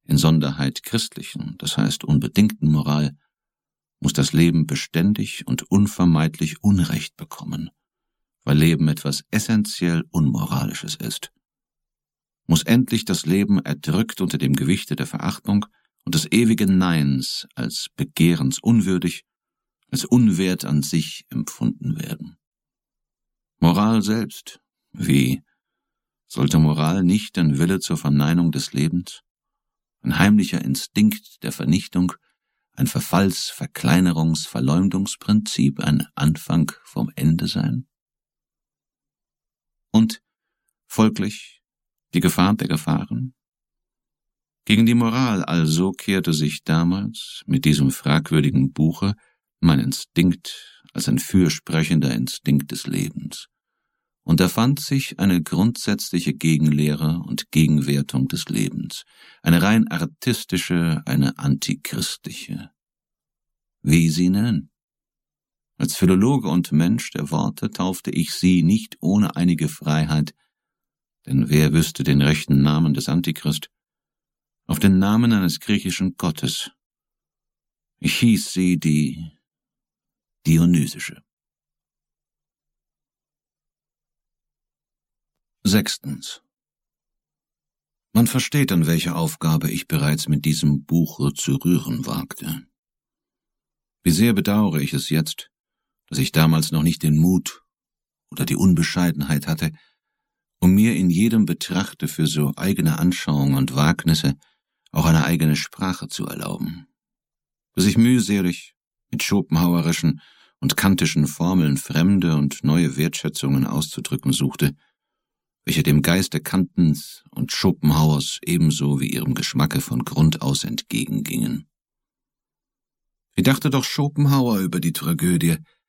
insonderheit christlichen, das heißt unbedingten Moral, muss das Leben beständig und unvermeidlich Unrecht bekommen, weil Leben etwas essentiell Unmoralisches ist. Muss endlich das Leben erdrückt unter dem Gewichte der Verachtung und des ewigen Neins als begehrенsunwürdig, als unwert an sich empfunden werden. Moral selbst, wie sollte Moral nicht ein Wille zur Verneinung des Lebens, ein heimlicher Instinkt der Vernichtung, ein Verfalls-, Verkleinerungs-, Verleumdungsprinzip, ein Anfang vom Ende sein? Und folglich die Gefahr der Gefahren? Gegen die Moral also kehrte sich damals mit diesem fragwürdigen Buche mein Instinkt als ein fürsprechender Instinkt des Lebens. Und da fand sich eine grundsätzliche Gegenlehre und Gegenwertung des Lebens, eine rein artistische, eine antichristliche. Wie sie nennen. Als Philologe und Mensch der Worte taufte ich sie nicht ohne einige Freiheit, denn wer wüsste den rechten Namen des Antichrist, auf den Namen eines griechischen Gottes. Ich hieß sie die Dionysische. 6. Man versteht, an welche Aufgabe ich bereits mit diesem Buche zu rühren wagte. Wie sehr bedauere ich es jetzt, dass ich damals noch nicht den Mut oder die Unbescheidenheit hatte, um mir in jedem Betrachte für so eigene Anschauungen und Wagnisse auch eine eigene Sprache zu erlauben, dass ich mühselig mit schopenhauerischen und kantischen Formeln fremde und neue Wertschätzungen auszudrücken suchte, welche dem Geiste Kantens und Schopenhauers ebenso wie ihrem Geschmacke von Grund aus entgegengingen. Wie dachte doch Schopenhauer über die Tragödie,